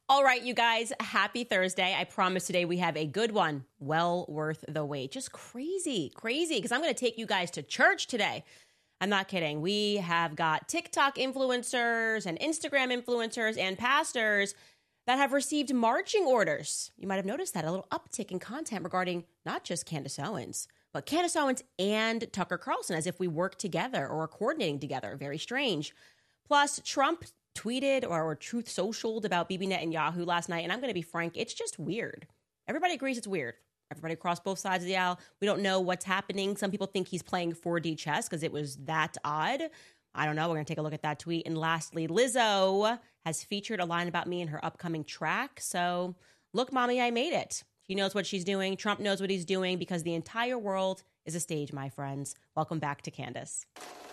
All right, you guys, happy Thursday. I promise today we have a good one, well worth the wait. Just crazy, because I'm going to take you guys to church today. I'm not kidding. We have got TikTok influencers and Instagram influencers and pastors that have received marching orders. You might have noticed that, a little uptick in content regarding not just Candace Owens, but Candace Owens and Tucker Carlson, as if we work together or are coordinating together. Very strange. Plus, Trump tweeted or Truth Socialed about Bibi Netanyahu last night. And I'm going to be frank, it's just weird. Everybody agrees it's weird. Everybody across both sides of the aisle. We don't know what's happening. Some people think he's playing 4D chess because it was that odd. I don't know. We're going to take a look at that tweet. And lastly, Lizzo has featured a line about me in her upcoming track. So look, mommy, I made it. She knows what she's doing. Trump knows what he's doing because the entire world is a stage, my friends. Welcome back to Candace.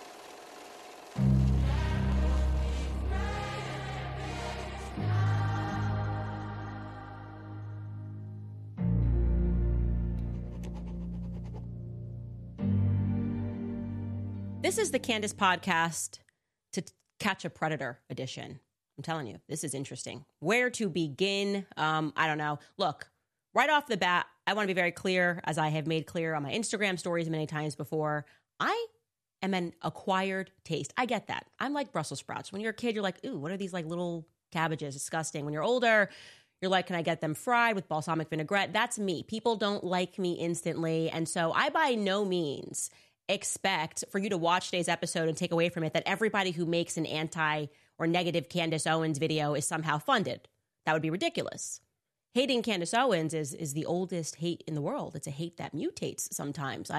This is the Candace podcast to catch a predator edition. I'm telling you, this is interesting. Where to begin? I don't know. Look, right off the bat, I want to be very clear, as I have made clear on my Instagram stories many times before. I am an acquired taste. I get that. I'm like Brussels sprouts. When you're a kid, you're like, ooh, what are these like little cabbages? Disgusting. When you're older, you're like, can I get them fried with balsamic vinaigrette? That's me. People don't like me instantly. And so I by no means expect for you to watch today's episode and take away from it that everybody who makes an anti or negative Candace Owens video is somehow funded. That would be ridiculous. Hating Candace Owens is the oldest hate in the world. It's a hate that mutates sometimes.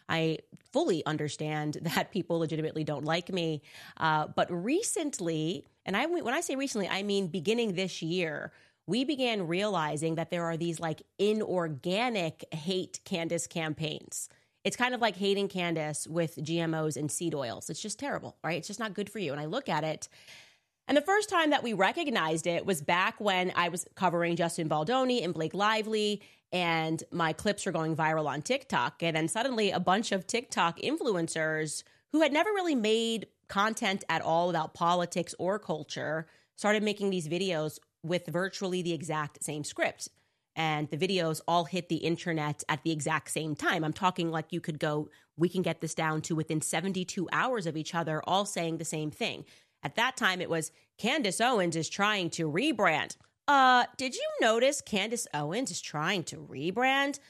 I fully understand that people legitimately don't like me. But recently, and when I say recently, I mean beginning this year, we began realizing that there are these like inorganic hate Candace campaigns. It's kind of like hating Candace with GMOs and seed oils. It's just terrible, right? It's just not good for you. And I look at it, and the first time that we recognized it was back when I was covering Justin Baldoni and Blake Lively, and my clips were going viral on TikTok. And then suddenly a bunch of TikTok influencers who had never really made content at all about politics or culture started making these videos with virtually the exact same script. And the videos all hit the internet at the exact same time. I'm talking like you could go, we can get this down to within 72 hours of each other, all saying the same thing. At that time, it was Candace Owens is trying to rebrand. Did you notice Candace Owens is trying to rebrand?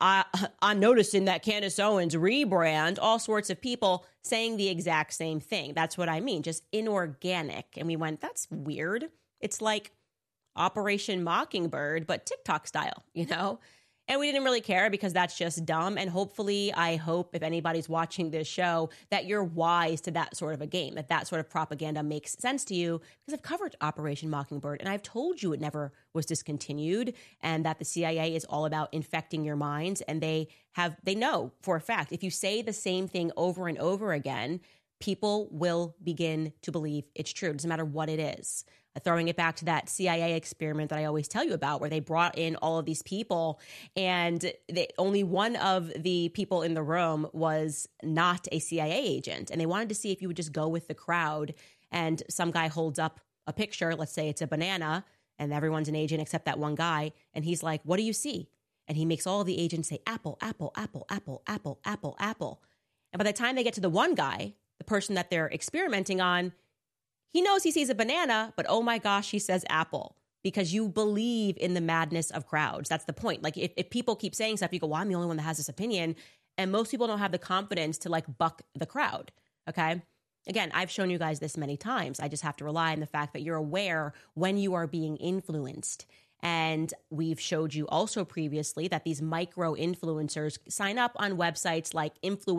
I'm noticing that Candace Owens rebrand, all sorts of people saying the exact same thing. That's what I mean, just inorganic. And we went, that's weird. It's like Operation Mockingbird, but TikTok style, you know? And we didn't really care because that's just dumb. And hopefully, I hope if anybody's watching this show that you're wise to that sort of a game, that sort of propaganda makes sense to you, because I've covered Operation Mockingbird and I've told you it never was discontinued and that the CIA is all about infecting your minds. And they know for a fact, if you say the same thing over and over again, people will begin to believe it's true. It doesn't matter what it is. Throwing it back to that CIA experiment that I always tell you about, where they brought in all of these people and only one of the people in the room was not a CIA agent. And they wanted to see if you would just go with the crowd, and some guy holds up a picture, let's say it's a banana, and everyone's an agent except that one guy. And he's like, what do you see? And he makes all the agents say apple, apple, apple, apple, apple, apple, apple. And by the time they get to the one guy, the person that they're experimenting on, he knows he sees a banana, but oh my gosh, he says apple, because you believe in the madness of crowds. That's the point. Like if people keep saying stuff, you go, well, I'm the only one that has this opinion. And most people don't have the confidence to like buck the crowd. Okay. Again, I've shown you guys this many times. I just have to rely on the fact that you're aware when you are being influenced. And we've showed you also previously that these micro influencers sign up on websites like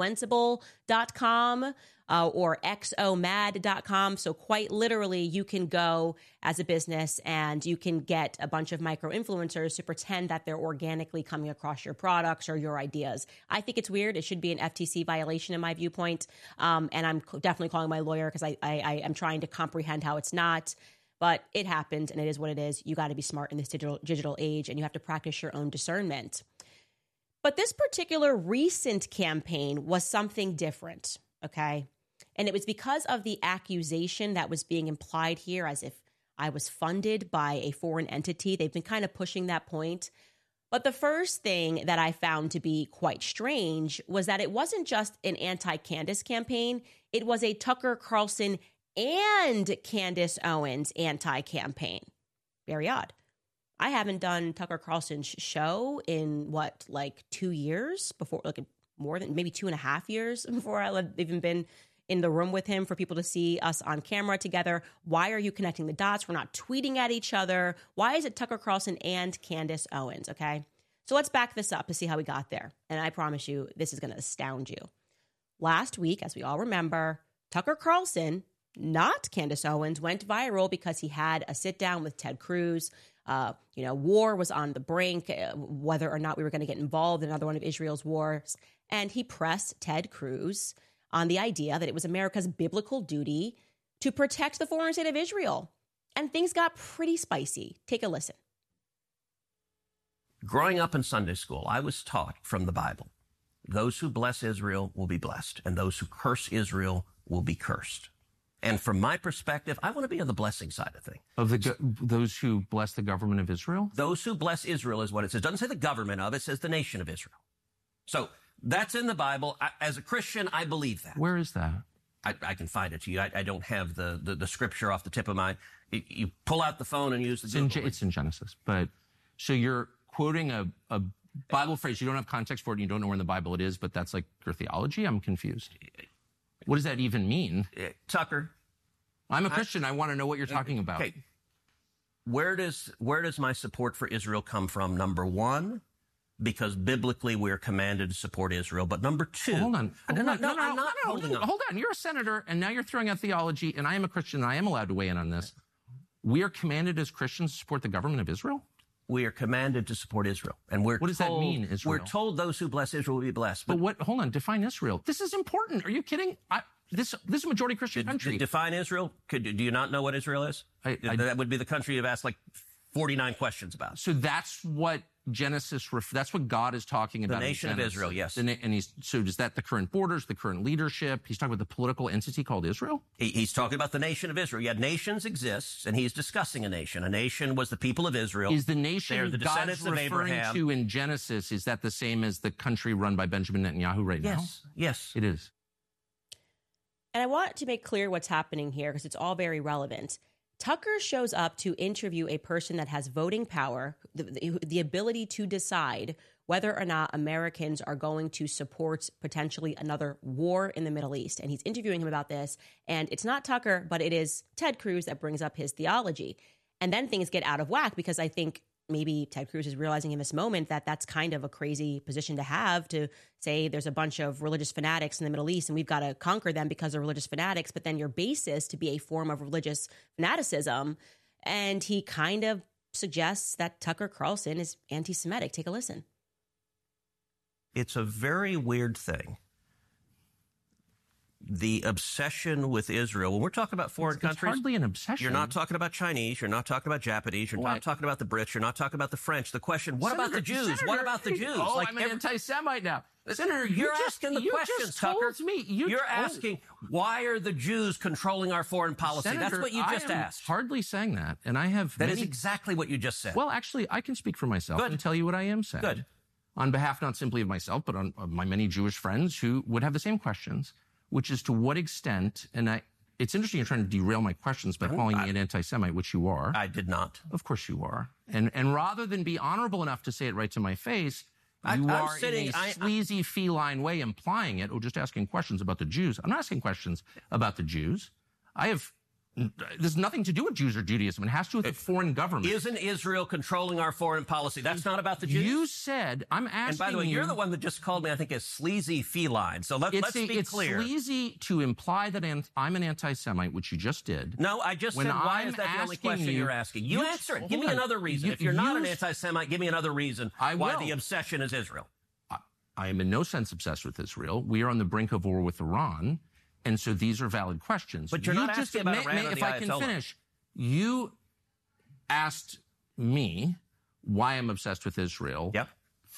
influenceable.com or xomad.com. So quite literally, you can go as a business and you can get a bunch of micro influencers to pretend that they're organically coming across your products or your ideas. I think it's weird. It should be an FTC violation in my viewpoint. And I'm definitely calling my lawyer because I am trying to comprehend how it's not. But it happened, and it is what it is. You got to be smart in this digital age, and you have to practice your own discernment. But this particular recent campaign was something different, okay? And it was because of the accusation that was being implied here, as if I was funded by a foreign entity. They've been kind of pushing that point. But the first thing that I found to be quite strange was that it wasn't just an anti-Candace campaign. It was a Tucker Carlson and Candace Owens anti-campaign. Very odd. I haven't done Tucker Carlson's show in, 2 years before, more than maybe 2.5 years before I've even been in the room with him for people to see us on camera together. Why are you connecting the dots? We're not tweeting at each other. Why is it Tucker Carlson and Candace Owens? Okay. So let's back this up to see how we got there. And I promise you, this is going to astound you. Last week, as we all remember, Tucker Carlson, not Candace Owens, went viral because he had a sit down with Ted Cruz. War was on the brink, whether or not we were going to get involved in another one of Israel's wars. And he pressed Ted Cruz on the idea that it was America's biblical duty to protect the foreign state of Israel. And things got pretty spicy. Take a listen. Growing up in Sunday school, I was taught from the Bible, those who bless Israel will be blessed, and those who curse Israel will be cursed. And from my perspective, I want to be on the blessing side of things. Those who bless the government of Israel? Those who bless Israel is what it says. It doesn't say the government of, it says the nation of Israel. So that's in the Bible. As a Christian, I believe that. Where is that? I can find it to you. I don't have the scripture off the tip of my... You pull out the phone and use the Google. It's in Genesis. But so you're quoting a Bible phrase. You don't have context for it and you don't know where in the Bible it is, but that's like your theology? I'm confused. What does that even mean? Tucker. I'm a Christian. I want to know what you're talking about. Okay. Where does my support for Israel come from? Number one, because biblically we're commanded to support Israel. But number two... Hold on. I'm not holding on. Hold on. You're a senator, and now you're throwing out theology, and I am a Christian, and I am allowed to weigh in on this. We are commanded as Christians to support the government of Israel? We are commanded to support Israel. And what does that mean, Israel? We're told those who bless Israel will be blessed. But hold on, define Israel. This is important. Are you kidding? This is a majority Christian country. Define Israel? Do you not know what Israel is? That would be the country you've asked 49 questions about. So that's what Genesis, that's what God is talking about. The nation of Israel, yes. And so is that the current borders, the current leadership? He's talking about the political entity called Israel? He's talking about the nation of Israel. Yet nations exist, and he's discussing a nation. A nation was the people of Israel. Is the nation the God's referring to in Genesis, is that the same as the country run by Benjamin Netanyahu right now? Yes. It is. And I want to make clear what's happening here because it's all very relevant. Tucker shows up to interview a person that has voting power, the ability to decide whether or not Americans are going to support potentially another war in the Middle East. And he's interviewing him about this. And it's not Tucker, but it is Ted Cruz that brings up his theology. And then things get out of whack because I think maybe Ted Cruz is realizing in this moment that that's kind of a crazy position to have, to say there's a bunch of religious fanatics in the Middle East and we've got to conquer them because they're religious fanatics, but then your basis to be a form of religious fanaticism. And he kind of suggests that Tucker Carlson is anti-Semitic. Take a listen. It's a very weird thing. The obsession with Israel, when we're talking about foreign countries... It's hardly an obsession. You're not talking about Chinese, you're not talking about Japanese, you're not talking about the Brits, you're not talking about the French. The question, what about the Jews? What about the Jews? Oh, I'm an anti-Semite now. Senator, you're asking the questions, Tucker. You're asking, why are the Jews controlling our foreign policy? Senator, that's what you just asked. Hardly saying that, and I have... That is exactly what you just said. Well, actually, I can speak for myself and tell you what I am saying. Good. On behalf not simply of myself, but on my many Jewish friends who would have the same questions, which is to what extent, and it's interesting you're trying to derail my questions by calling me an anti-Semite, which you are. I did not. Of course you are. And rather than be honorable enough to say it right to my face, you are in a sleazy, feline way implying it, or just asking questions about the Jews. I'm not asking questions about the Jews. There's nothing to do with Jews or Judaism. It has to do with the foreign government. Isn't Israel controlling our foreign policy? That's not about the Jews? You said, I'm asking you... And by the way, you're the one that just called me, I think, a sleazy feline. So let's be clear. It's sleazy to imply that I'm an anti-Semite, which you just did. No, I just said, why is that the only question you're asking? You answer it. Give me another reason. If you're not an anti-Semite, give me another reason why the obsession is Israel. I am in no sense obsessed with Israel. We are on the brink of war with Iran. And so these are valid questions. But you're not asking about Iran or the Ayatollah. If I can finish, you asked me why I'm obsessed with Israel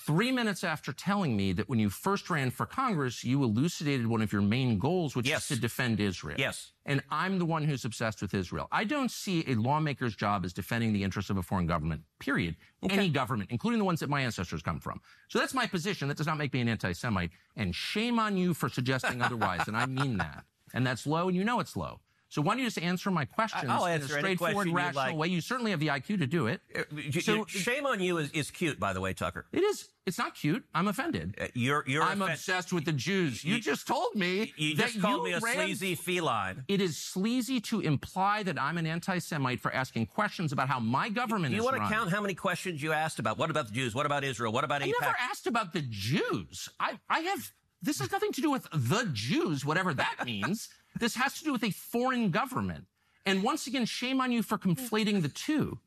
3 minutes after telling me that when you first ran for Congress, you elucidated one of your main goals, which is to defend Israel. Yes. And I'm the one who's obsessed with Israel. I don't see a lawmaker's job as defending the interests of a foreign government, period. Okay. Any government, including the ones that my ancestors come from. So that's my position. That does not make me an anti-Semite. And shame on you for suggesting otherwise. And I mean that. And that's low, and you know it's low. So why don't you just answer my questions in a straightforward, rational way? You certainly have the IQ to do it. So shame on you is cute, by the way, Tucker. It is. It's not cute. I'm offended. I'm obsessed with the Jews. You just told me you that just called me a sleazy feline. It is sleazy to imply that I'm an anti-Semite for asking questions about how my government is run. You want to count how many questions you asked about? What about the Jews? What about Israel? What about AIPAC? I never asked about the Jews. This has nothing to do with the Jews, whatever that means. This has to do with a foreign government. And once again, shame on you for conflating the two.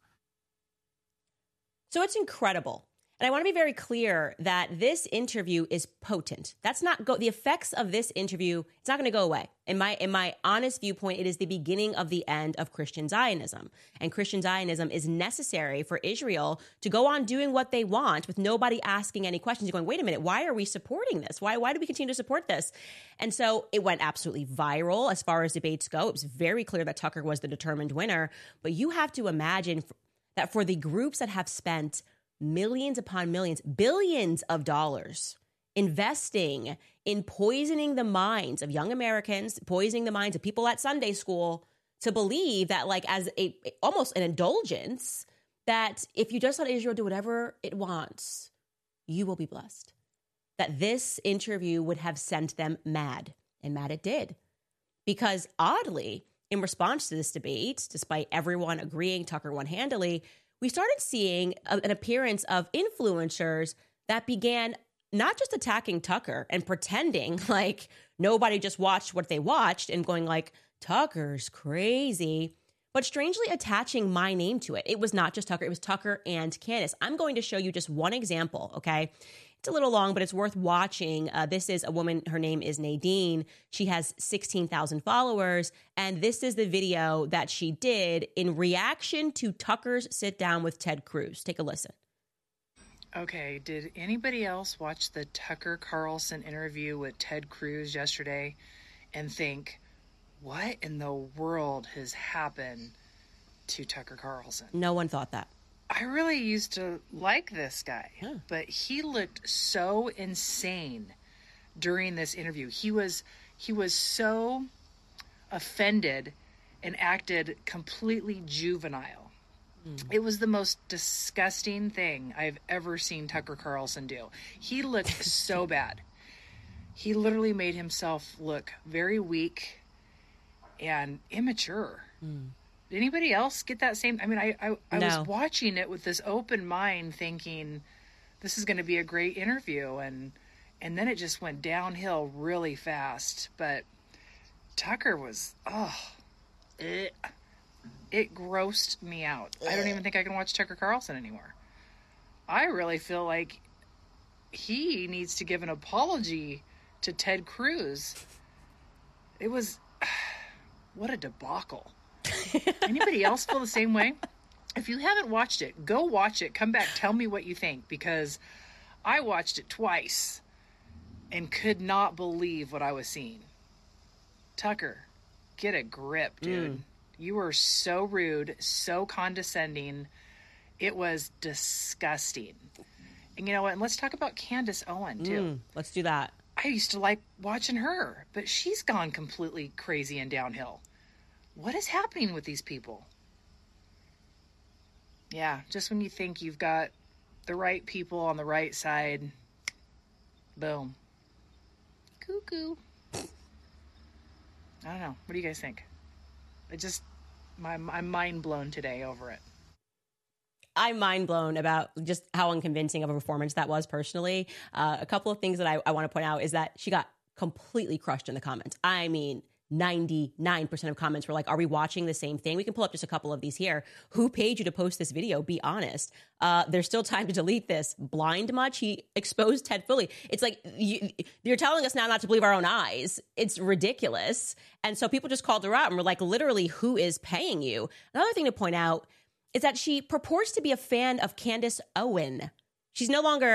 So it's incredible. And I want to be very clear that this interview is potent. That's not the effects of this interview. It's not going to go away. In my honest viewpoint, it is the beginning of the end of Christian Zionism. And Christian Zionism is necessary for Israel to go on doing what they want with nobody asking any questions. You're going, wait a minute, why are we supporting this? Why do we continue to support this? And so it went absolutely viral as far as debates go. It was very clear that Tucker was the determined winner. But you have to imagine that for the groups that have spent millions upon millions, billions of dollars investing in poisoning the minds of young Americans, poisoning the minds of people at Sunday school to believe that, like, as almost an indulgence, that if you just let Israel do whatever it wants, you will be blessed. That this interview would have sent them mad, and mad it did. Because oddly, in response to this debate, despite everyone agreeing Tucker won handily, we started seeing an appearance of influencers that began not just attacking Tucker and pretending like nobody just watched what they watched and going like, Tucker's crazy, but strangely attaching my name to it. It was not just Tucker. It was Tucker and Candace. I'm going to show you just one example, okay? It's a little long, but it's worth watching. This is a woman. Her name is Nadine. She has 16,000 followers. And this is the video that she did in reaction to Tucker's sit down with Ted Cruz. Take a listen. Okay, did anybody else watch the Tucker Carlson interview with Ted Cruz yesterday and think, what in the world has happened to Tucker Carlson? No one thought that. I really used to like this guy, but he looked so insane during this interview. He was so offended and acted completely juvenile. It was the most disgusting thing I've ever seen Tucker Carlson do. He looked so bad. He literally made himself look very weak and immature. Did anybody else get that same? I mean, I was watching it with this open mind thinking this is going to be a great interview. And then it just went downhill really fast. But Tucker was, it grossed me out. I don't even think I can watch Tucker Carlson anymore. I really feel like he needs to give an apology to Ted Cruz. It was, what a debacle. Anybody else feel the same way? If you haven't watched it, go watch it. Come back. Tell me what you think, because I watched it twice and could not believe what I was seeing. Tucker, get a grip, dude. You were so rude, so condescending. It was disgusting. And you know what? And let's talk about Candace Owen, too. Let's do that. I used to like watching her, but she's gone completely crazy and downhill. What is happening with these people? Yeah, just when you think you've got the right people on the right side, boom. Cuckoo. I don't know. What do you guys think? I'm mind blown today over it. I'm mind blown about just how unconvincing of a performance that was personally. A couple of things that I want to point out is that she got completely crushed in the comments. I mean, 99% of comments were like, are we watching the same thing? We can pull up just a couple of these here. Who paid you to post this video? Be honest. There's still time to delete this. Blind much? He exposed Ted fully. It's like, you're telling us now not to believe our own eyes. It's ridiculous. And so people just called her out and were like, literally, who is paying you? Another thing to point out is that she purports to be a fan of Candace Owen. She's no longer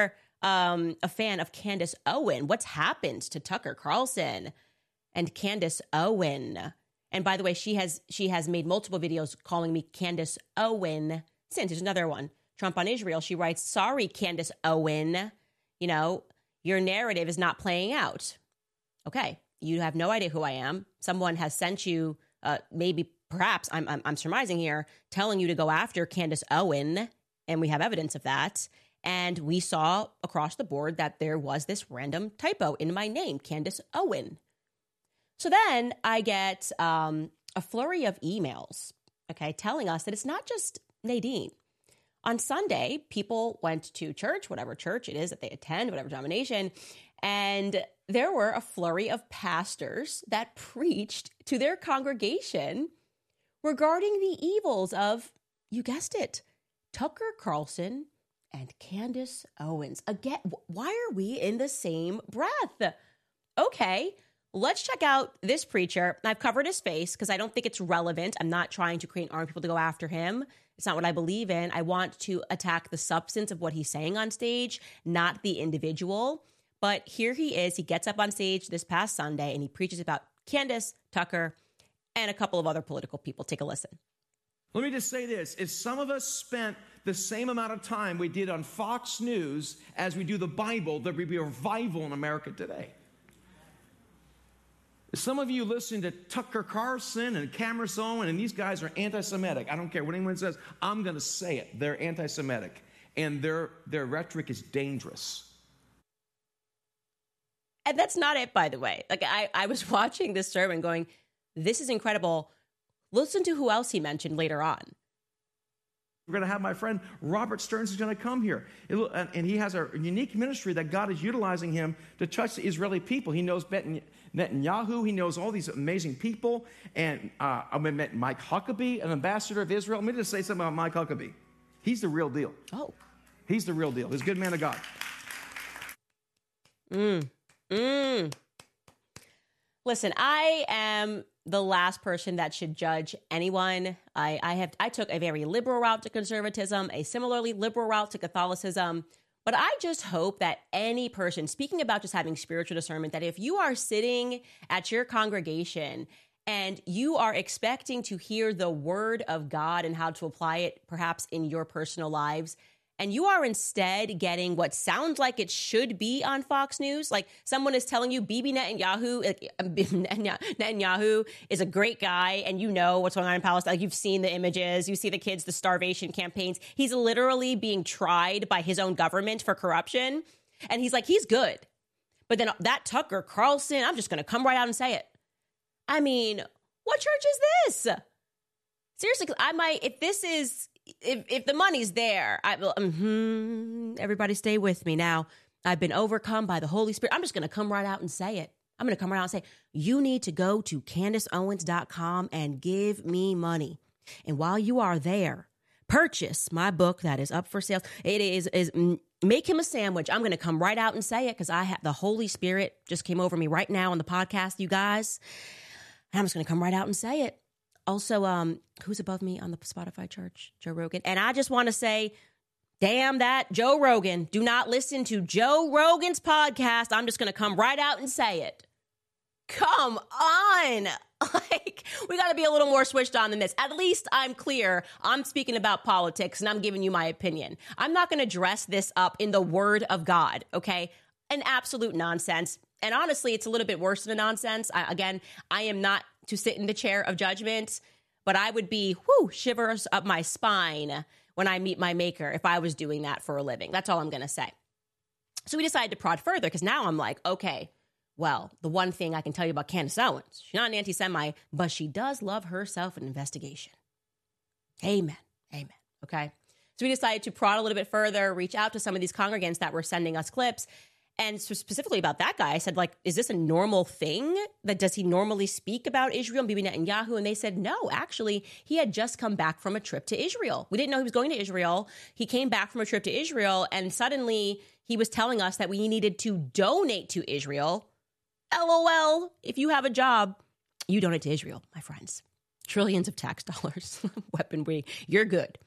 a fan of Candace Owen. What's happened to Tucker Carlson and Candace Owen? And by the way, she has made multiple videos calling me Candace Owen. Since there's another one, Trump on Israel. She writes, "Sorry, Candace Owen. You know, your narrative is not playing out." Okay, you have no idea who I am. Someone has sent you, perhaps I'm surmising here, telling you to go after Candace Owen, and we have evidence of that. And we saw across the board that there was this random typo in my name, Candace Owen. So then I get a flurry of emails, okay, telling us that it's not just Nadine. On Sunday, people went to church, whatever church it is that they attend, whatever denomination, and there were a flurry of pastors that preached to their congregation regarding the evils of, you guessed it, Tucker Carlson and Candace Owens. Again, why are we in the same breath? Okay, let's check out this preacher. I've covered his face because I don't think it's relevant. I'm not trying to create an army of people to go after him. It's not what I believe in. I want to attack the substance of what he's saying on stage, not the individual. But here he is. He gets up on stage this past Sunday and he preaches about Candace, Tucker, and a couple of other political people. Take a listen. Let me just say this. If some of us spent the same amount of time we did on Fox News as we do the Bible, there would be a revival in America today. If some of you listen to Tucker Carlson and Candace Owen, and these guys are anti-Semitic. I don't care what anyone says. I'm going to say it. They're anti-Semitic. And their rhetoric is dangerous. And that's not it, by the way. Like I was watching this sermon going, this is incredible. Listen to who else he mentioned later on. We're going to have my friend Robert Stearns is going to come here. And he has a unique ministry that God is utilizing him to touch the Israeli people. He knows Netanyahu. He knows all these amazing people. And I met Mike Huckabee, an ambassador of Israel. Let me just say something about Mike Huckabee. He's the real deal. Oh. He's the real deal. He's a good man of God. Listen, I am the last person that should judge anyone. I took a very liberal route to conservatism, a similarly liberal route to Catholicism. But I just hope that any person, speaking about just having spiritual discernment, that if you are sitting at your congregation and you are expecting to hear the word of God and how to apply it perhaps in your personal lives, and you are instead getting what sounds like it should be on Fox News, like someone is telling you Bibi Netanyahu is a great guy, and you know what's going on in Palestine. Like, you've seen the images, you see the kids, the starvation campaigns. He's literally being tried by his own government for corruption, and he's like, he's good. But then that Tucker Carlson, I'm just going to come right out and say it. I mean, what church is this? Seriously, I might, if the money's there, I will, everybody stay with me now. I've been overcome by the Holy Spirit. I'm just going to come right out and say it. I'm going to come right out and say, you need to go to CandaceOwens.com and give me money. And while you are there, purchase my book that is up for sale. It is Make Him a Sandwich. I'm going to come right out and say it because the Holy Spirit just came over me right now on the podcast, you guys. And I'm just going to come right out and say it. Also, who's above me on the Spotify chart? Joe Rogan. And I just want to say, damn that Joe Rogan. Do not listen to Joe Rogan's podcast. I'm just going to come right out and say it. Come on. Like, we got to be a little more switched on than this. At least I'm clear. I'm speaking about politics and I'm giving you my opinion. I'm not going to dress this up in the word of God, okay? An absolute nonsense. And honestly, it's a little bit worse than a nonsense. I am not to sit in the chair of judgment, but I would be, shivers up my spine when I meet my maker if I was doing that for a living. That's all I'm going to say. So we decided to prod further because now I'm like, okay, well, the one thing I can tell you about Candace Owens, she's not an anti-Semite, but she does love herself an investigation. Amen. Amen. Okay. So we decided to prod a little bit further, reach out to some of these congregants that were sending us clips. And so specifically about that guy, I said, like, is this a normal thing? Does he normally speak about Israel and Bibi Netanyahu? And they said, no, actually, he had just come back from a trip to Israel. We didn't know he was going to Israel. He came back from a trip to Israel, and suddenly he was telling us that we needed to donate to Israel. LOL, if you have a job, you donate to Israel, my friends. Trillions of tax dollars, weaponry, you're good.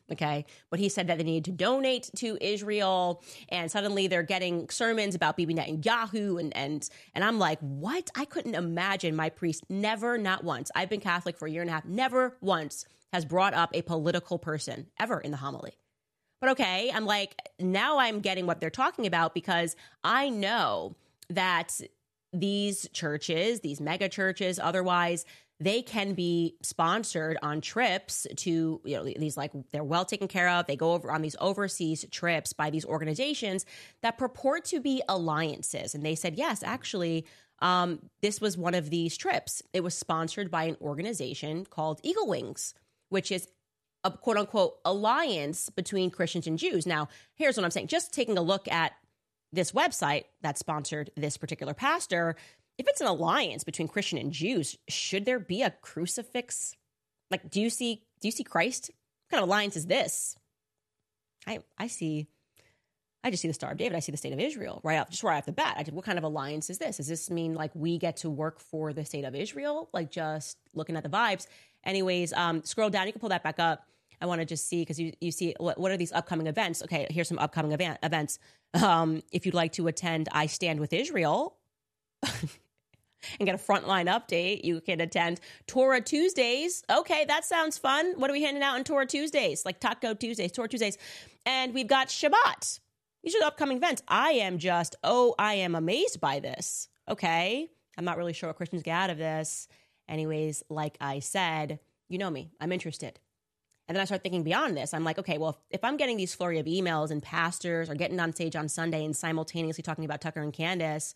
Okay. But he said that they needed to donate to Israel, and suddenly they're getting sermons about Bibi Netanyahu. And I'm like, what? I couldn't imagine my priest never, not once. I've been Catholic for a year and a half, never once has brought up a political person ever in the homily. But okay, I'm like, now I'm getting what they're talking about, because I know that these churches, these mega churches, otherwise, they can be sponsored on trips to, these, like, they're well taken care of. They go over on these overseas trips by these organizations that purport to be alliances. And they said, yes, actually, this was one of these trips. It was sponsored by an organization called Eagle Wings, which is a quote unquote alliance between Christians and Jews. Now, here's what I'm saying. Just taking a look at this website that sponsored this particular pastor, if it's an alliance between Christian and Jews, should there be a crucifix? Like, do you see Christ? What kind of alliance is this? I just see the Star of David. I see the state of Israel right off the bat. What kind of alliance is this? Does this mean like we get to work for the state of Israel? Like, just looking at the vibes. Anyways, scroll down. You can pull that back up. I want to just see, because you see what are these upcoming events? Okay, here's some upcoming events. If you'd like to attend I Stand With Israel and get a frontline update, you can attend Torah Tuesdays. Okay, that sounds fun. What are we handing out on Torah Tuesdays? Like Taco Tuesdays, Torah Tuesdays. And we've got Shabbat. These are the upcoming events. I am amazed by this. Okay, I'm not really sure what Christians get out of this. Anyways, like I said, you know me, I'm interested. And then I start thinking beyond this. I'm like, okay, well, if I'm getting these flurry of emails and pastors are getting on stage on Sunday and simultaneously talking about Tucker and Candace,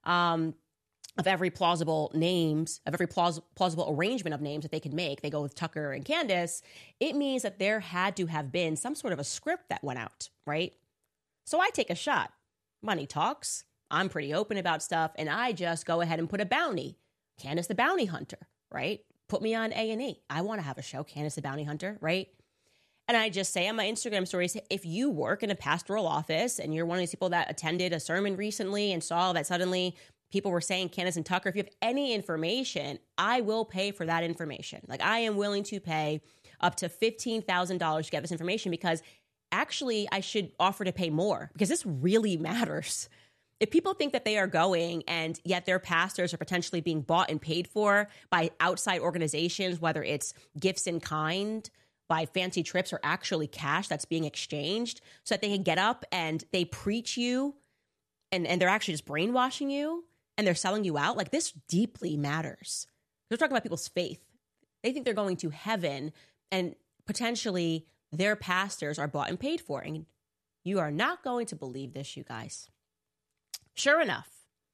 of every plausible arrangement of names that they could make, they go with Tucker and Candace, it means that there had to have been some sort of a script that went out, right? So I take a shot. Money talks. I'm pretty open about stuff, and I just go ahead and put a bounty. Candace the Bounty Hunter, right? Put me on A&E. I want to have a show, Candace the Bounty Hunter, right? And I just say on my Instagram stories, if you work in a pastoral office and you're one of these people that attended a sermon recently and saw that suddenly people were saying Candace and Tucker, if you have any information, I will pay for that information. Like, I am willing to pay up to $15,000 to get this information, because actually I should offer to pay more, because this really matters. If people think that they are going and yet their pastors are potentially being bought and paid for by outside organizations, whether it's gifts in kind, by fancy trips, or actually cash that's being exchanged so that they can get up and they preach you and they're actually just brainwashing you and they're selling you out, like, this deeply matters. They're talking about people's faith. They think they're going to heaven and potentially their pastors are bought and paid for. And you are not going to believe this, you guys. Sure enough,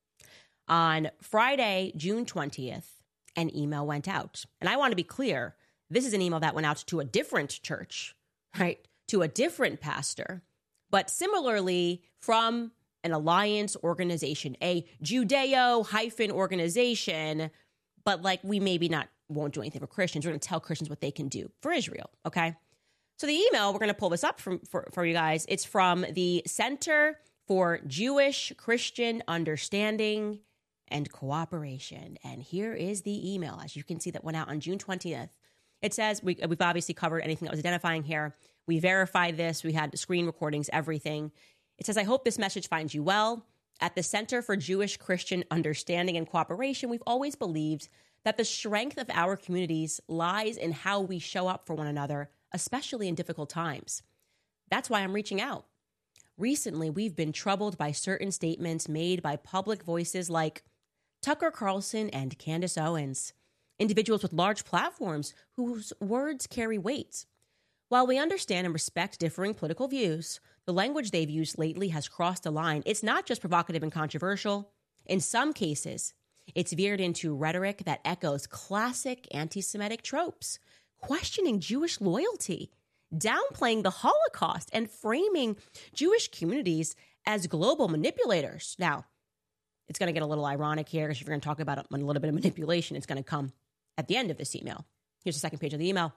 on Friday, June 20th, an email went out. And I want to be clear, this is an email that went out to a different church, right? To a different pastor, but similarly from an alliance organization, a Judeo- organization, but like, we maybe won't do anything for Christians. We're going to tell Christians what they can do for Israel, okay? So the email, we're going to pull this up for you guys. It's from the Center for Jewish Christian Understanding and Cooperation. And here is the email. As you can see, that went out on June 20th. It says, we've obviously covered anything that was identifying here. We verified this. We had screen recordings, everything. It says, I hope this message finds you well. At the Center for Jewish Christian Understanding and Cooperation, we've always believed that the strength of our communities lies in how we show up for one another, especially in difficult times. That's why I'm reaching out. Recently, we've been troubled by certain statements made by public voices like Tucker Carlson and Candace Owens, individuals with large platforms whose words carry weight. While we understand and respect differing political views, the language they've used lately has crossed a line. It's not just provocative and controversial. In some cases, it's veered into rhetoric that echoes classic anti-Semitic tropes, questioning Jewish loyalty, downplaying the Holocaust, and framing Jewish communities as global manipulators. Now, it's going to get a little ironic here, because if you're going to talk about a little bit of manipulation, it's going to come at the end of this email. Here's the second page of the email.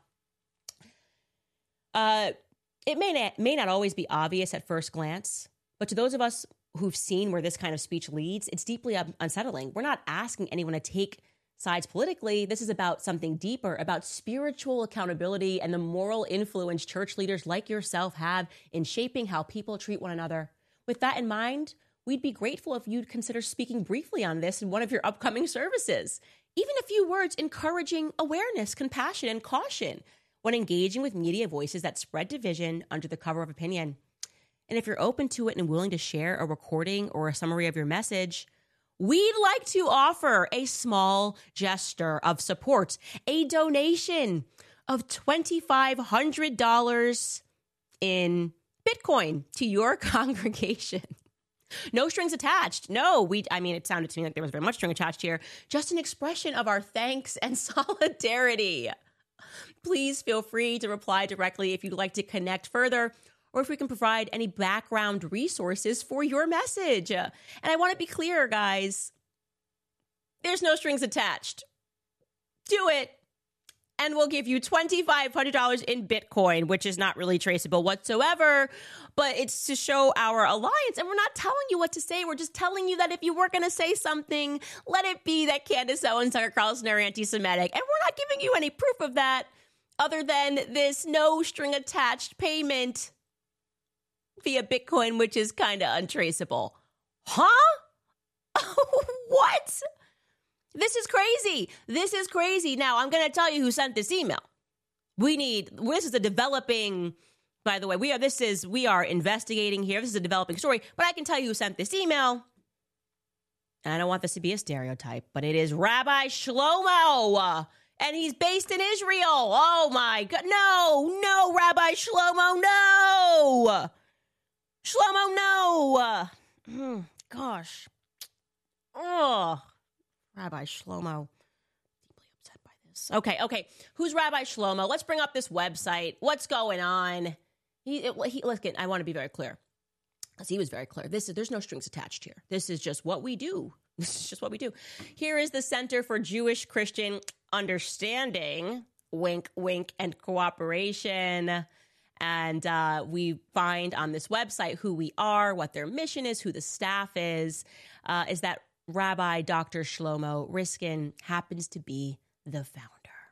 It may not always be obvious at first glance, but to those of us who've seen where this kind of speech leads, it's deeply unsettling. We're not asking anyone to take sides politically. This is about something deeper, about spiritual accountability and the moral influence church leaders like yourself have in shaping how people treat one another. With that in mind, we'd be grateful if you'd consider speaking briefly on this in one of your upcoming services. Even a few words encouraging awareness, compassion, and caution when engaging with media voices that spread division under the cover of opinion. And if you're open to it and willing to share a recording or a summary of your message, we'd like to offer a small gesture of support, a donation of $2,500 in Bitcoin to your congregation. No strings attached. No, it sounded to me like there was very much string attached here. Just an expression of our thanks and solidarity. Please feel free to reply directly if you'd like to connect further, or if we can provide any background resources for your message. And I want to be clear, guys, there's no strings attached. Do it, and we'll give you $2,500 in Bitcoin, which is not really traceable whatsoever, but it's to show our alliance. And we're not telling you what to say. We're just telling you that if you were going to say something, let it be that Candace Owens, Tucker Carlson are anti-Semitic. And we're not giving you any proof of that other than this no string attached payment via Bitcoin, which is kind of untraceable. Huh? What? This is crazy. This is crazy. Now, I'm going to tell you who sent this email. This is a developing, by the way, we are investigating here. This is a developing story, but I can tell you who sent this email. And I don't want this to be a stereotype, but it is Rabbi Shlomo. And he's based in Israel. Oh my God. No, Rabbi Shlomo, no. Shlomo, no. Gosh. Oh, Rabbi Shlomo. Deeply upset by this. Okay. Who's Rabbi Shlomo? Let's bring up this website. What's going on? Listen, I want to be very clear, because he was very clear. There's no strings attached here. This is just what we do. Here is the Center for Jewish Christian Understanding, wink, wink, and cooperation. And we find on this website who we are, what their mission is, who the staff is that Rabbi Dr. Shlomo Riskin happens to be the founder.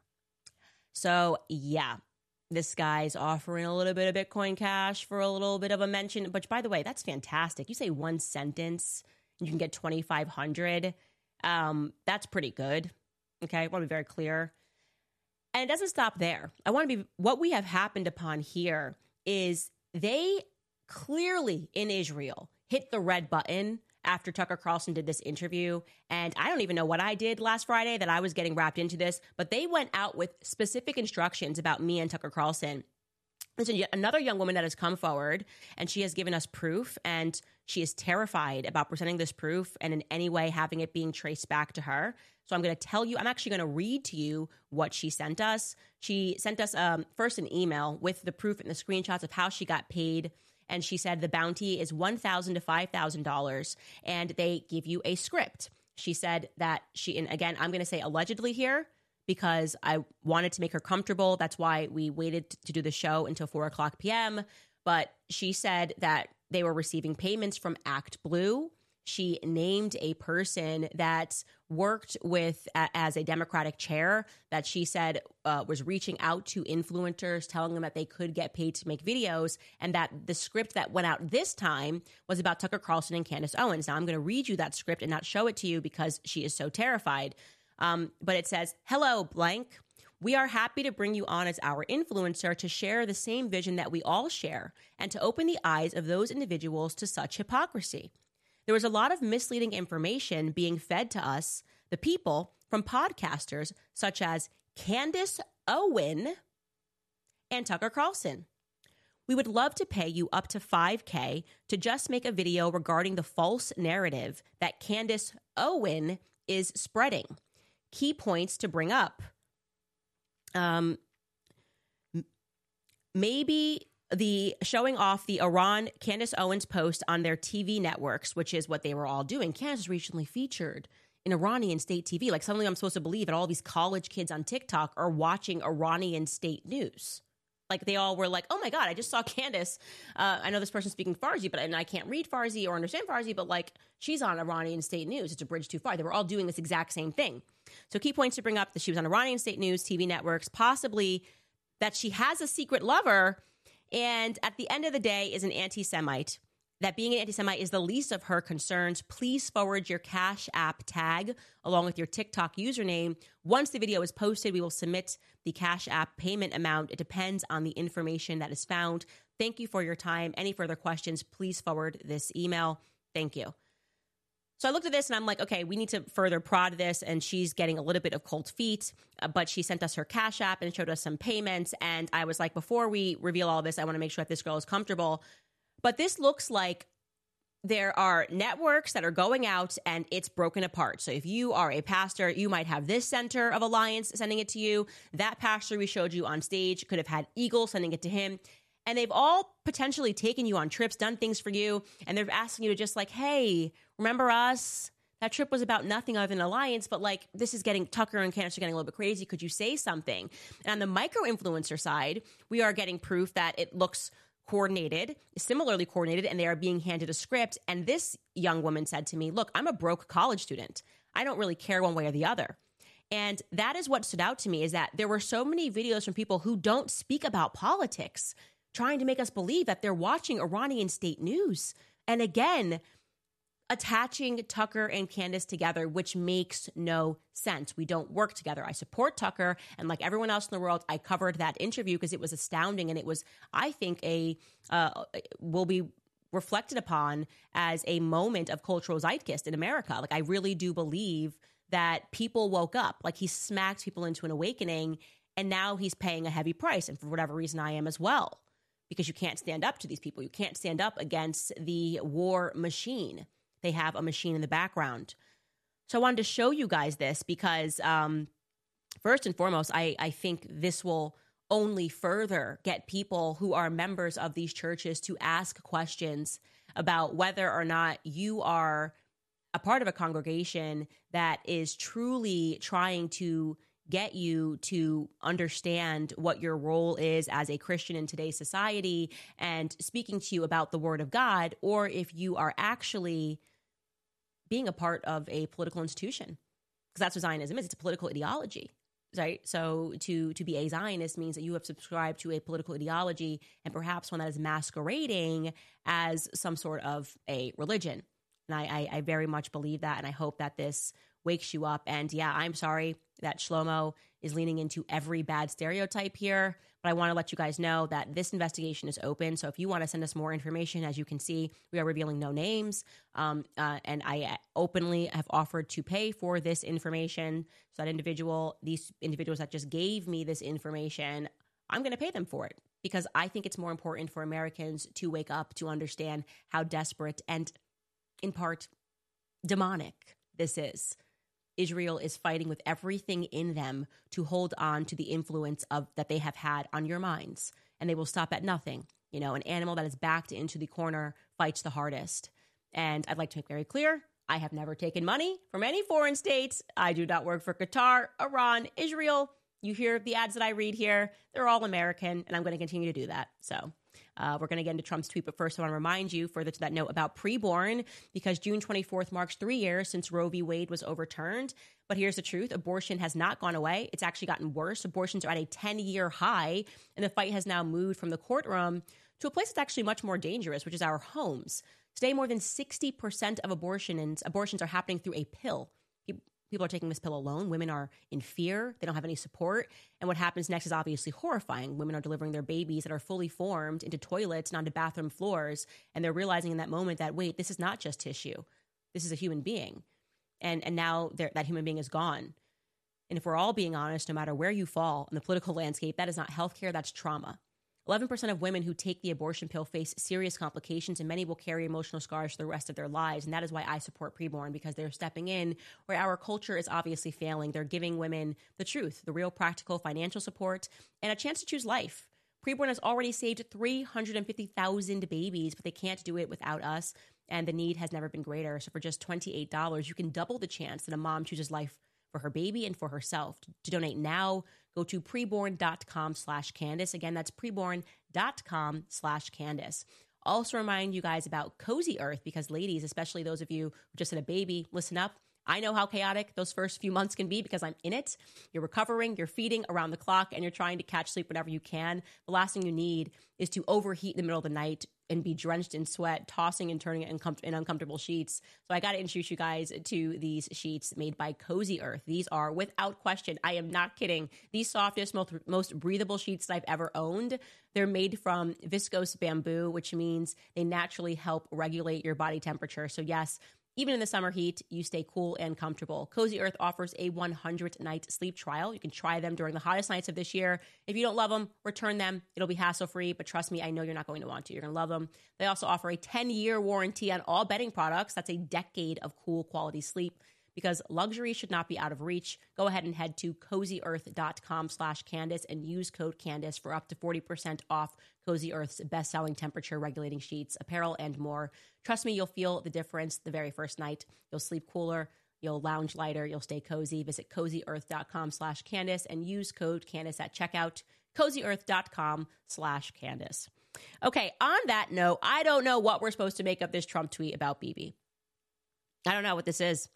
So, yeah, this guy's offering a little bit of Bitcoin Cash for a little bit of a mention. But by the way, that's fantastic. You say one sentence, you can get $2,500. That's pretty good. Okay, I want to be very clear. And it doesn't stop there. What we have happened upon here is they clearly in Israel hit the red button after Tucker Carlson did this interview. And I don't even know what I did last Friday that I was getting wrapped into this, but they went out with specific instructions about me and Tucker Carlson. There's yet another young woman that has come forward, and she has given us proof, and she is terrified about presenting this proof and in any way having it being traced back to her. So I'm going to tell you, I'm actually going to read to you what she sent us. She sent us first an email with the proof and the screenshots of how she got paid. And she said the bounty is $1,000 to $5,000, and they give you a script. She said that and again, I'm going to say allegedly here because I wanted to make her comfortable. That's why we waited to do the show until 4:00 p.m. But she said that they were receiving payments from Act Blue. She named a person that worked with as a Democratic chair that she said was reaching out to influencers, telling them that they could get paid to make videos, and that the script that went out this time was about Tucker Carlson and Candace Owens. Now, I'm going to read you that script and not show it to you because she is so terrified. But it says, "Hello, blank. We are happy to bring you on as our influencer to share the same vision that we all share and to open the eyes of those individuals to such hypocrisy. There was a lot of misleading information being fed to us, the people, from podcasters such as Candace Owens and Tucker Carlson. We would love to pay you up to $5,000 to just make a video regarding the false narrative that Candace Owens is spreading. Key points to bring up. Maybe the showing off the Iran Candace Owens post on their TV networks, which is what they were all doing. Candace recently featured in Iranian state TV. Like suddenly I'm supposed to believe that all these college kids on TikTok are watching Iranian state news. Like they all were like, oh my God, I just saw Candace. I know this person's speaking Farsi, and I can't read Farsi or understand Farsi, but like she's on Iranian state news. It's a bridge too far. They were all doing this exact same thing. So key points to bring up that she was on Iranian state news, TV networks, possibly that she has a secret lover, and at the end of the day is an anti-Semite. That being an anti-Semite is the least of her concerns. Please forward your Cash App tag along with your TikTok username. Once the video is posted, we will submit the Cash App payment amount. It depends on the information that is found. Thank you for your time. Any further questions, please forward this email. Thank you. So I looked at this and I'm like, okay, we need to further prod this. And she's getting a little bit of cold feet, but she sent us her Cash App and showed us some payments. And I was like, before we reveal all this, I want to make sure that this girl is comfortable. But this looks like there are networks that are going out and it's broken apart. So if you are a pastor, you might have this center of Alliance sending it to you. That pastor we showed you on stage could have had Eagle sending it to him. And they've all potentially taken you on trips, done things for you. And they're asking you to just like, hey, remember us? That trip was about nothing other than Alliance, but like this is getting, Tucker and Candace are getting a little bit crazy. Could you say something? And on the micro-influencer side, we are getting proof that it looks coordinated, similarly coordinated, and they are being handed a script. And this young woman said to me, look, I'm a broke college student. I don't really care one way or the other. And that is what stood out to me, is that there were so many videos from people who don't speak about politics, trying to make us believe that they're watching Iranian state news. And again, attaching Tucker and Candace together, which makes no sense. We don't work together. I support Tucker, and like everyone else in the world, I covered that interview because it was astounding, and it was, I think, will be reflected upon as a moment of cultural zeitgeist in America. Like I really do believe that people woke up. Like he smacked people into an awakening, and now he's paying a heavy price. And for whatever reason, I am as well, because you can't stand up to these people. You can't stand up against the war machine. They have a machine in the background. So I wanted to show you guys this because first and foremost, I think this will only further get people who are members of these churches to ask questions about whether or not you are a part of a congregation that is truly trying to get you to understand what your role is as a Christian in today's society and speaking to you about the Word of God, or if you are actually being a part of a political institution, because that's what Zionism is. It's a political ideology, right? So to be a Zionist means that you have subscribed to a political ideology, and perhaps one that is masquerading as some sort of a religion. And I very much believe that, and I hope that this wakes you up. And yeah, I'm sorry that Shlomo is leaning into every bad stereotype here, but I want to let you guys know that this investigation is open. So if you want to send us more information, as you can see, we are revealing no names. And I openly have offered to pay for this information. So these individuals that just gave me this information, I'm going to pay them for it, because I think it's more important for Americans to wake up to understand how desperate and in part demonic this is. Israel is fighting with everything in them to hold on to the influence that they have had on your minds, and they will stop at nothing. You know, an animal that is backed into the corner fights the hardest. And I'd like to make very clear, I have never taken money from any foreign states. I do not work for Qatar, Iran, Israel. You hear the ads that I read here, they're all American, and I'm going to continue to do that. So we're going to get into Trump's tweet, but first I want to remind you further to that note about preborn, because June 24th marks 3 years since Roe v. Wade was overturned. But here's the truth. Abortion has not gone away. It's actually gotten worse. Abortions are at a 10-year high, and the fight has now moved from the courtroom to a place that's actually much more dangerous, which is our homes. Today, more than 60% of abortions are happening through a pill. People are taking this pill alone. Women are in fear. They don't have any support. And what happens next is obviously horrifying. Women are delivering their babies that are fully formed into toilets and onto bathroom floors. And they're realizing in that moment that, wait, this is not just tissue. This is a human being. And now that human being is gone. And if we're all being honest, no matter where you fall in the political landscape, that is not healthcare, that's trauma. 11% of women who take the abortion pill face serious complications, and many will carry emotional scars for the rest of their lives. And that is why I support preborn, because they're stepping in where our culture is obviously failing. They're giving women the truth, the real practical financial support, and a chance to choose life. Preborn has already saved 350,000 babies, but they can't do it without us. And the need has never been greater. So for just $28, you can double the chance that a mom chooses life for her baby and for herself. To donate now, go to preborn.com/Candace. Again, that's preborn.com/Candace. Also remind you guys about Cozy Earth, because ladies, especially those of you who just had a baby, listen up. I know how chaotic those first few months can be because I'm in it. You're recovering, you're feeding around the clock, and you're trying to catch sleep whenever you can. The last thing you need is to overheat in the middle of the night and be drenched in sweat, tossing and turning in uncomfortable sheets. So I got to introduce you guys to these sheets made by Cozy Earth. These are, without question, I am not kidding, the softest, most breathable sheets that I've ever owned. They're made from viscose bamboo, which means they naturally help regulate your body temperature. So yes, even in the summer heat, you stay cool and comfortable. Cozy Earth offers a 100-night sleep trial. You can try them during the hottest nights of this year. If you don't love them, return them. It'll be hassle-free, but trust me, I know you're not going to want to. You're going to love them. They also offer a 10-year warranty on all bedding products. That's a decade of cool quality sleep. Because luxury should not be out of reach, go ahead and head to CozyEarth.com/Candace and use code Candace for up to 40% off Cozy Earth's best-selling temperature-regulating sheets, apparel, and more. Trust me, you'll feel the difference the very first night. You'll sleep cooler, you'll lounge lighter, you'll stay cozy. Visit CozyEarth.com/Candace and use code Candace at checkout. CozyEarth.com/Candace. Okay, on that note, I don't know what we're supposed to make of this Trump tweet about Bibi. I don't know what this is.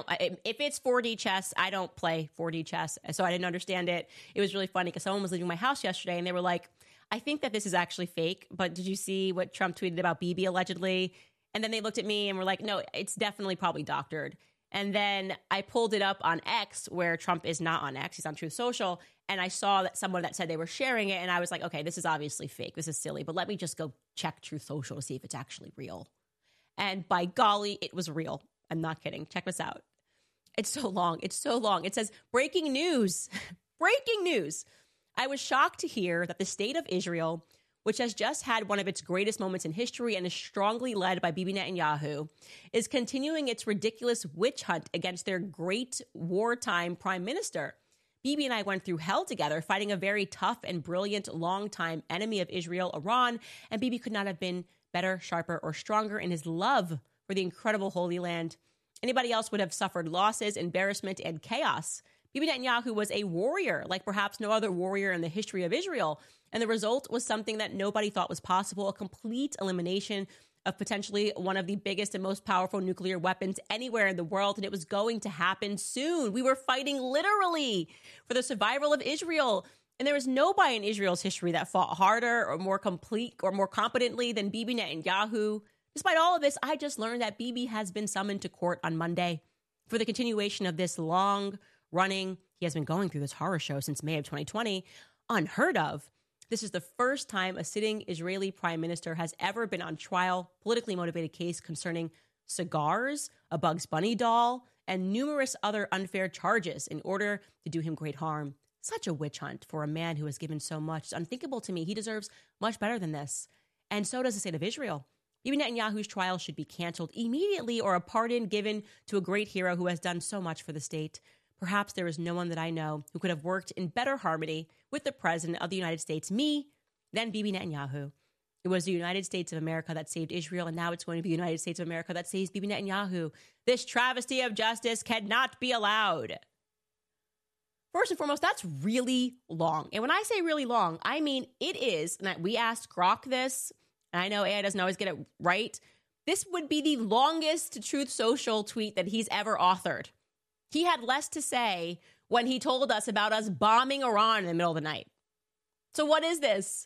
If it's 4D chess, I don't play 4D chess. So I didn't understand it. It was really funny because someone was leaving my house yesterday and they were like, I think that this is actually fake, but did you see what Trump tweeted about Bibi allegedly? And then they looked at me and were like, no, it's definitely probably doctored. And then I pulled it up on X, where Trump is not on X. He's on Truth Social. And I saw that someone that said they were sharing it. And I was like, okay, this is obviously fake. This is silly. But let me just go check Truth Social to see if it's actually real. And by golly, it was real. I'm not kidding. Check this out. It's so long. It's so long. It says, breaking news. Breaking news. I was shocked to hear that the state of Israel, which has just had one of its greatest moments in history and is strongly led by Bibi Netanyahu, is continuing its ridiculous witch hunt against their great wartime prime minister. Bibi and I went through hell together, fighting a very tough and brilliant longtime enemy of Israel, Iran, and Bibi could not have been better, sharper, or stronger in his love for the incredible Holy Land. Anybody else would have suffered losses, embarrassment, and chaos. Bibi Netanyahu was a warrior, like perhaps no other warrior in the history of Israel. And the result was something that nobody thought was possible, a complete elimination of potentially one of the biggest and most powerful nuclear weapons anywhere in the world. And it was going to happen soon. We were fighting literally for the survival of Israel. And there was nobody in Israel's history that fought harder or more complete or more competently than Bibi Netanyahu. Despite all of this, I just learned that Bibi has been summoned to court on Monday for the continuation of this long-running, he has been going through this horror show since May of 2020, unheard of. This is the first time a sitting Israeli prime minister has ever been on trial, politically motivated case concerning cigars, a Bugs Bunny doll, and numerous other unfair charges in order to do him great harm. Such a witch hunt for a man who has given so much. It's unthinkable to me. He deserves much better than this. And so does the state of Israel. Bibi Netanyahu's trial should be canceled immediately or a pardon given to a great hero who has done so much for the state. Perhaps there is no one that I know who could have worked in better harmony with the president of the United States, me, than Bibi Netanyahu. It was the United States of America that saved Israel, and now it's going to be the United States of America that saves Bibi Netanyahu. This travesty of justice cannot be allowed. First and foremost, that's really long. And when I say really long, I mean it is, and we asked Grok this, and I know AI doesn't always get it right. This would be the longest Truth Social tweet that he's ever authored. He had less to say when he told us about us bombing Iran in the middle of the night. So what is this?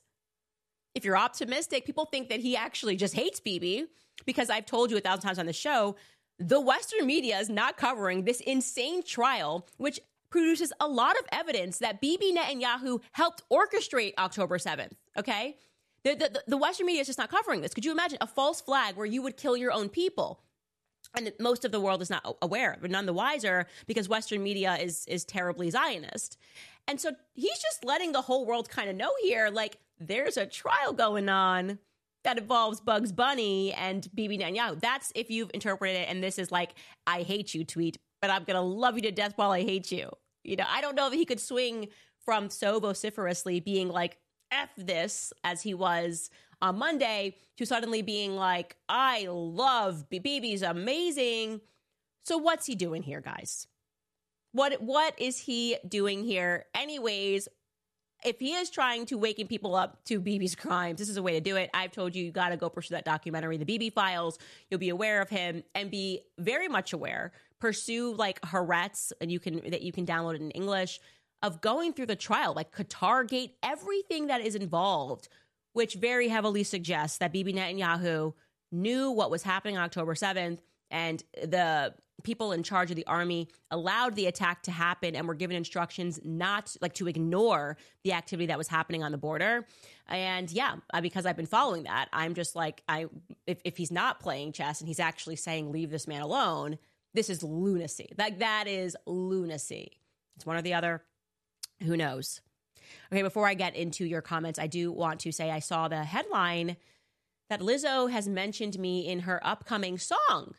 If you're optimistic, people think that he actually just hates Bibi, because I've told you 1,000 times on the show, the Western media is not covering this insane trial, which produces a lot of evidence that Bibi Netanyahu helped orchestrate October 7th, okay? The Western media is just not covering this. Could you imagine a false flag where you would kill your own people? And most of the world is not aware, but none the wiser, because Western media is terribly Zionist. And so he's just letting the whole world kind of know here, like, there's a trial going on that involves Bugs Bunny and Bibi Netanyahu. That's if you've interpreted it, and this is like, I hate you tweet, but I'm going to love you to death while I hate you. You know, I don't know if he could swing from so vociferously being like, F this, as he was on Monday, to suddenly being like, I love Bibi's amazing. So what's he doing here, guys? What is he doing here? Anyways, if he is trying to waken people up to BB's crimes, this is a way to do it. I've told you got to go pursue that documentary, The BB Files. You'll be aware of him and be very much aware. Pursue like Haaretz, and you can download it in English, of going through the trial, like Qatargate, everything that is involved, which very heavily suggests that Bibi Netanyahu knew what was happening on October 7th, and the people in charge of the army allowed the attack to happen and were given instructions not like to ignore the activity that was happening on the border. And yeah, because I've been following that, I'm just like, if he's not playing chess and he's actually saying, leave this man alone, this is lunacy. Like, that is lunacy. It's one or the other. Who knows? Okay, before I get into your comments, I do want to say I saw the headline that Lizzo has mentioned me in her upcoming song.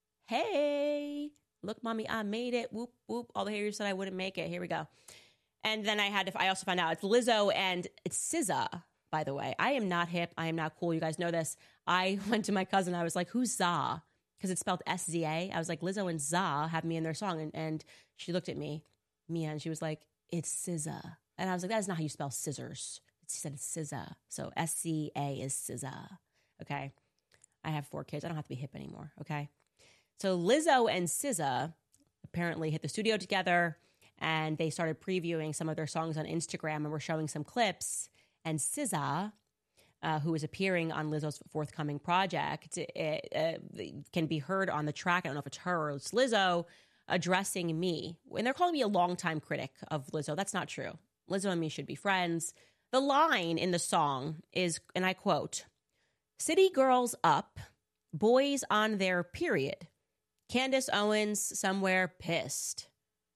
Hey, look, mommy, I made it. Whoop, whoop. All the haters said I wouldn't make it. Here we go. And then I also found out it's Lizzo and it's SZA, by the way. I am not hip. I am not cool. You guys know this. I went to my cousin. I was like, who's Za? Because it's spelled SZA. I was like, Lizzo and Za have me in their song. And she looked at me, Mia, and she was like, it's SZA. And I was like, that is not how you spell scissors. She said it's SZA. So SCA is SZA. Okay. I have 4 kids. I don't have to be hip anymore. Okay. So Lizzo and SZA apparently hit the studio together, and they started previewing some of their songs on Instagram, and were showing some clips. And SZA, who is appearing on Lizzo's forthcoming project, can be heard on the track. I don't know if it's her or it's Lizzo addressing me. And they're calling me a longtime critic of Lizzo. That's not true. Lizzo and me should be friends. The line in the song is, and I quote, "City girls up, boys on their period. Candace Owens somewhere pissed.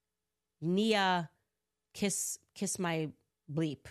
Nia, kiss my bleep."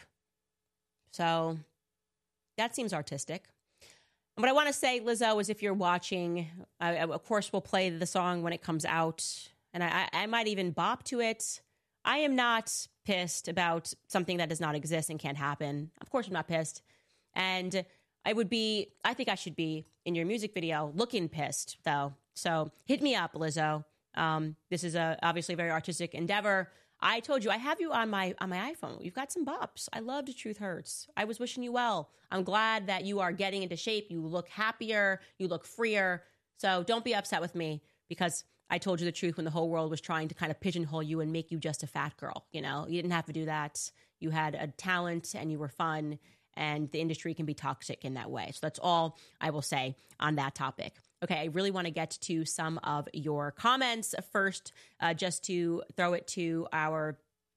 So that seems artistic. What I want to say, Lizzo, is if you're watching, of course, we'll play the song when it comes out. And I might even bop to it. I am not pissed about something that does not exist and can't happen. Of course I'm not pissed. And I think I should be in your music video looking pissed, though. So hit me up, Lizzo. This is obviously a very artistic endeavor. I told you, I have you on my iPhone. You've got some bops. I loved Truth Hurts. I was wishing you well. I'm glad that you are getting into shape. You look happier. You look freer. So don't be upset with me, because I told you the truth when the whole world was trying to kind of pigeonhole you and make you just a fat girl. You know, you didn't have to do that. You had a talent and you were fun, and the industry can be toxic in that way. So that's all I will say on that topic. Okay, I really want to get to some of your comments first, just to throw it to our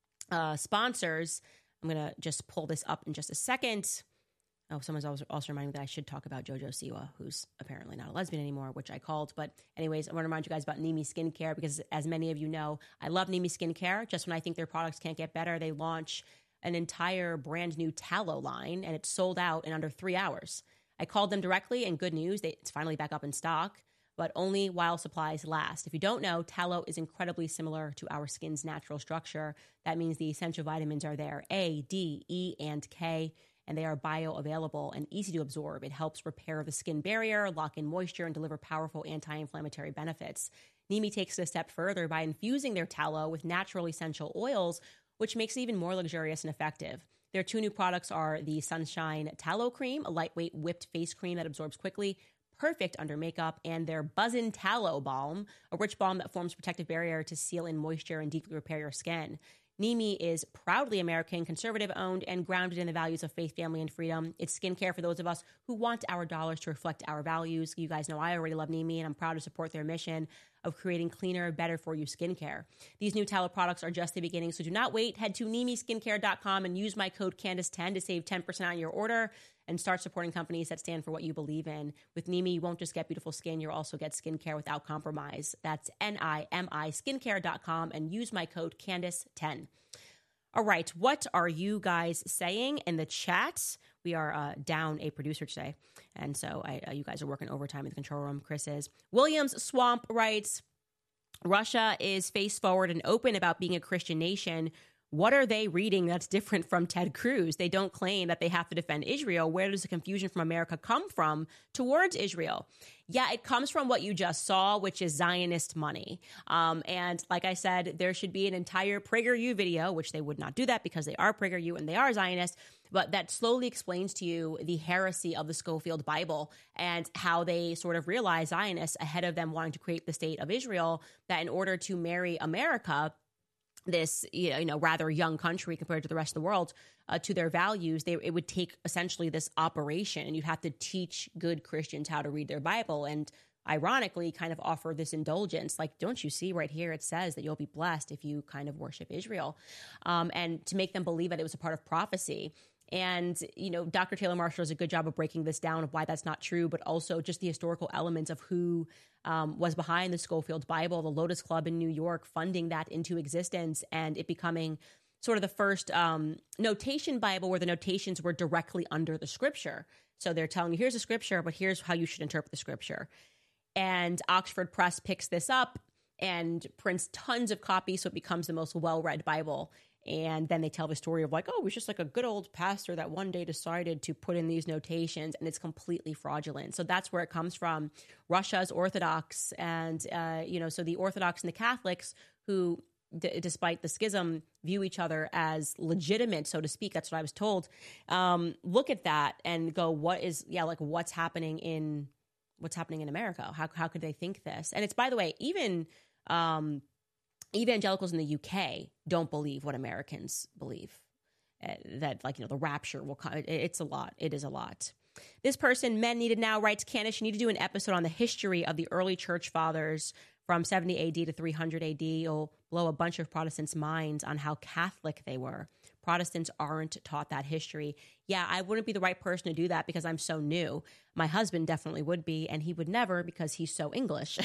sponsors. I'm going to just pull this up in just a second. Oh, someone's also reminding me that I should talk about JoJo Siwa, who's apparently not a lesbian anymore, which I called. But anyways, I want to remind you guys about Nimi Skincare, because as many of you know, I love Nimi Skincare. Just when I think their products can't get better, they launch an entire brand new tallow line, and it's sold out in under 3 hours. I called them directly, and good news, it's finally back up in stock, but only while supplies last. If you don't know, tallow is incredibly similar to our skin's natural structure. That means the essential vitamins are there, A, D, E, and K, and they are bioavailable and easy to absorb. It helps repair the skin barrier, lock in moisture, and deliver powerful anti-inflammatory benefits. Nimi takes it a step further by infusing their tallow with natural essential oils, which makes it even more luxurious and effective. Their 2 new products are the Sunshine Tallow Cream, a lightweight whipped face cream that absorbs quickly, perfect under makeup, and their Buzzin' Tallow Balm, a rich balm that forms a protective barrier to seal in moisture and deeply repair your skin. Nimi is proudly American, conservative-owned, and grounded in the values of faith, family, and freedom. It's skincare for those of us who want our dollars to reflect our values. You guys know I already love Nimi, and I'm proud to support their mission of creating cleaner, better-for-you skincare. These new tallow products are just the beginning, so do not wait. Head to NimiSkincare.com and use my code Candace10 to save 10% on your order and start supporting companies that stand for what you believe in. With Nimi, you won't just get beautiful skin, you'll also get skincare without compromise. That's NIMI Skincare.com and use my code Candace10. All right, what are you guys saying in the chat? We are down a producer today, and so you guys are working overtime in the control room. Chris is. Williams Swamp writes, Russia is face forward and open about being a Christian nation. what are they reading that's different from Ted Cruz? They don't claim that they have to defend Israel. Where does the confusion from America come from towards Israel? Yeah, it comes from what you just saw, which is Zionist money. And like I said, there should be an entire PragerU video, which they would not do that because they are PragerU and they are Zionist, but that slowly explains to you the heresy of the Scofield Bible and how they sort of realize, Zionists, ahead of them wanting to create the state of Israel, that in order to marry America, this rather young country compared to the rest of the world, to their values, it would take essentially this operation, and you'd have to teach good Christians how to read their Bible and ironically kind of offer this indulgence. Like, don't you see right here, it says that you'll be blessed if you kind of worship Israel, and to make them believe that it was a part of prophecy. And, Dr. Taylor Marshall does a good job of breaking this down of why that's not true, but also just the historical elements of who was behind the Scofield Bible, the Lotus Club in New York, funding that into existence, and it becoming sort of the first notation Bible where the notations were directly under the scripture. So they're telling you, here's a scripture, but here's how you should interpret the scripture. And Oxford Press picks this up and prints tons of copies, so it becomes the most well-read Bible. And then they tell the story of like, oh, it was just like a good old pastor that one day decided to put in these notations, and it's completely fraudulent. So that's where it comes from. Russia's Orthodox, and, so the Orthodox and the Catholics who, despite the schism, view each other as legitimate, so to speak. That's what I was told. Look at that and go, what's happening in America? How could they think this? And it's, by the way, even evangelicals in the UK don't believe what Americans believe, that the rapture will come. It's a lot. It is a lot. This person, Men Needed Now, writes, Candace, you need to do an episode on the history of the early church fathers from 70 AD to 300 AD. You'll blow a bunch of Protestants' minds on how Catholic they were. Protestants aren't taught that history. Yeah, I wouldn't be the right person to do that because I'm so new. My husband definitely would be, and he would never because he's so English.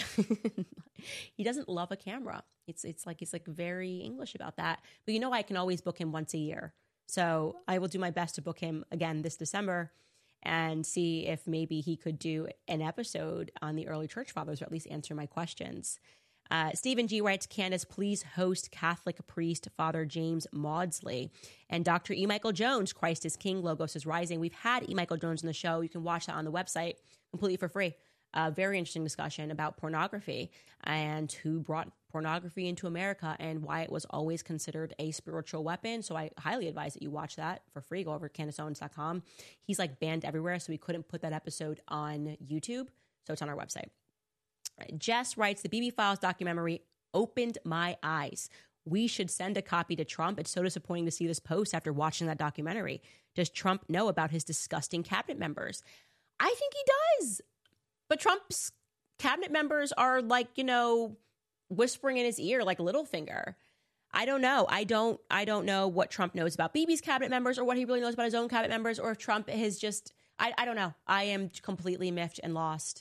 He doesn't love a camera. It's like he's like very English about that. But I can always book him once a year. So I will do my best to book him again this December and see if maybe he could do an episode on the early church fathers, or at least answer my questions. Stephen G. writes, Candace, please host Catholic priest Father James Maudsley and Dr. E. Michael Jones, Christ is King, Logos is Rising. We've had E. Michael Jones on the show. You can watch that on the website completely for free. Very interesting discussion about pornography and who brought pornography into America and why it was always considered a spiritual weapon. So I highly advise that you watch that for free. Go over to CandaceOwens.com. He's like banned everywhere, so we couldn't put that episode on YouTube. So it's on our website. Jess writes, the BB Files documentary opened my eyes. We should send a copy to Trump. It's so disappointing to see this post after watching that documentary. Does Trump know about his disgusting cabinet members? I think he does. But Trump's cabinet members are like, whispering in his ear like Littlefinger. I don't know. I don't know what Trump knows about BB's cabinet members or what he really knows about his own cabinet members, or if Trump has just, I don't know. I am completely miffed and lost.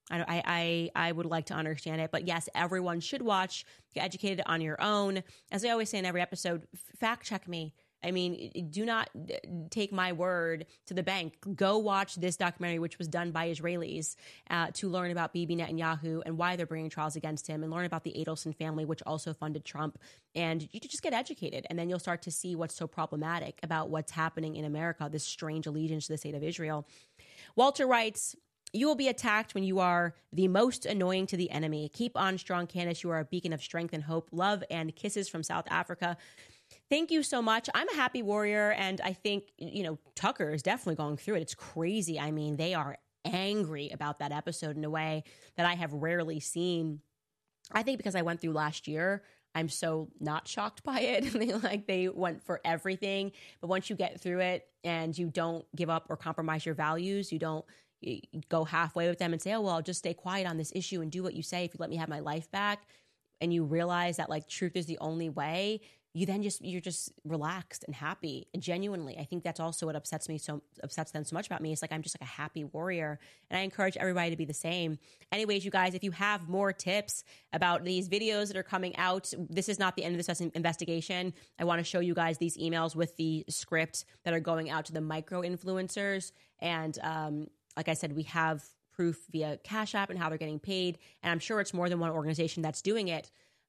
I would like to understand it. But yes, everyone should watch, get educated on your own. As I always say in every episode, fact check me. I mean, do not take my word to the bank. Go watch this documentary, which was done by Israelis, to learn about Bibi Netanyahu and why they're bringing trials against him, and learn about the Adelson family, which also funded Trump. And you just get educated, and then you'll start to see what's so problematic about what's happening in America, this strange allegiance to the state of Israel. Walter writes, you will be attacked when you are the most annoying to the enemy. Keep on strong, Candace. You are a beacon of strength and hope. Love and kisses from South Africa. Thank you so much. I'm a happy warrior, and I think, Tucker is definitely going through it. It's crazy. I mean, they are angry about that episode in a way that I have rarely seen. I think because I went through last year, I'm so not shocked by it. They went for everything. But once you get through it and you don't give up or compromise your values, you don't go halfway with them and say, oh, well, I'll just stay quiet on this issue and do what you say if you let me have my life back. And you realize that truth is the only way. You're just relaxed and happy. And genuinely, I think that's also what upsets them so much about me. It's I'm just a happy warrior, and I encourage everybody to be the same. Anyways, you guys, if you have more tips about these videos that are coming out, this is not the end of this investigation. I want to show you guys these emails with the script that are going out to the micro influencers. And like I said, we have proof via Cash App and how they're getting paid. And I'm sure it's more than one organization that's doing it.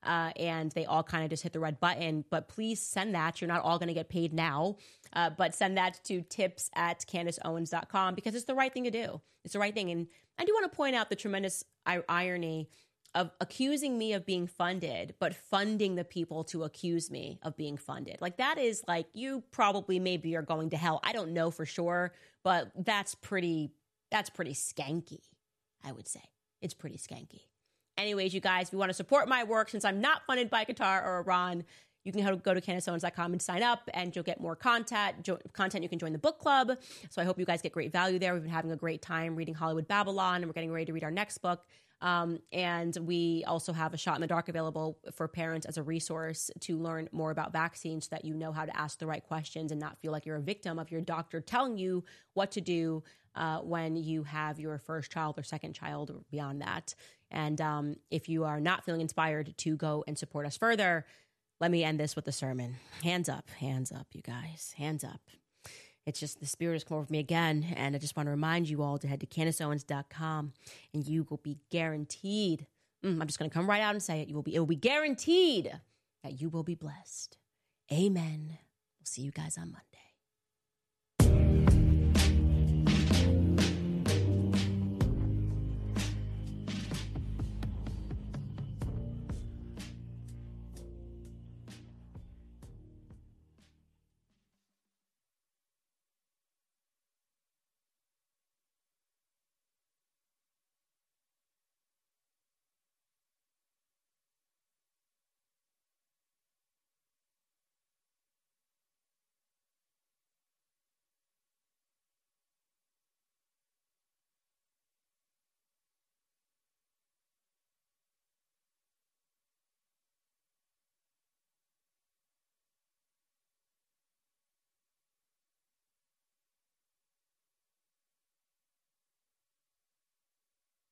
and they all kind of just hit the red button. But please send that. You're not all going to get paid now, but send that to tips@CandaceOwens.com because it's the right thing to do. It's the right thing. And I do want to point out the tremendous irony of accusing me of being funded, but funding the people to accuse me of being funded. Like, that is like, you probably maybe are going to hell. I don't know for sure, but that's pretty skanky, I would say. It's pretty skanky. Anyways, you guys, if you want to support my work, since I'm not funded by Qatar or Iran, you can go to CandaceOwens.com and sign up, and you'll get more content. You can join the book club. So I hope you guys get great value there. We've been having a great time reading Hollywood Babylon, and we're getting ready to read our next book. And we also have a Shot in the Dark available for parents as a resource to learn more about vaccines so that you know how to ask the right questions and not feel like you're a victim of your doctor telling you what to do when you have your first child or second child or beyond that. And if you are not feeling inspired to go and support us further, let me end this with a sermon. Hands up, you guys. Hands up. It's just the Spirit has come over me again, and I just want to remind you all to head to CandaceOwens.com, and you will be guaranteed. I'm just going to come right out and say it. It will be guaranteed that you will be blessed. Amen. We'll see you guys on Monday.